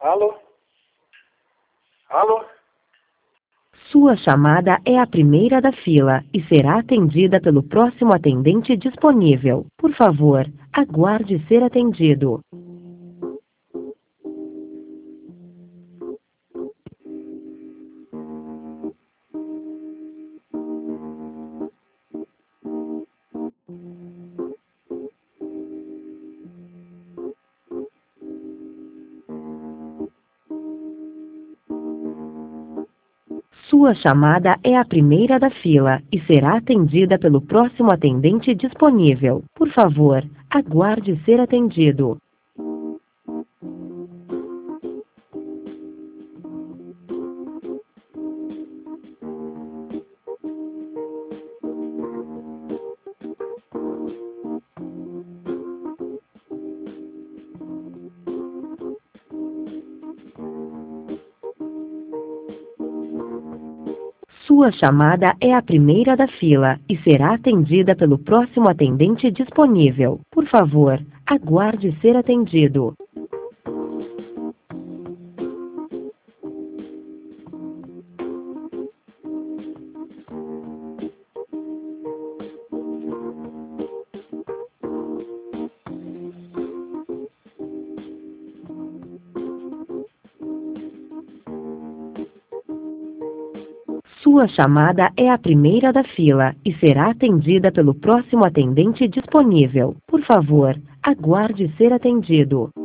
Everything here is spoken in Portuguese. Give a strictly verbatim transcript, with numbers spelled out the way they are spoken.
Alô? Alô? Sua chamada é a primeira da fila e será atendida pelo próximo atendente disponível. Por favor, aguarde ser atendido. Sua chamada é a primeira da fila e será atendida pelo próximo atendente disponível. Por favor, aguarde ser atendido. Sua chamada é a primeira da fila e será atendida pelo próximo atendente disponível. Por favor, aguarde ser atendido. Sua chamada é a primeira da fila e será atendida pelo próximo atendente disponível. Por favor, aguarde ser atendido.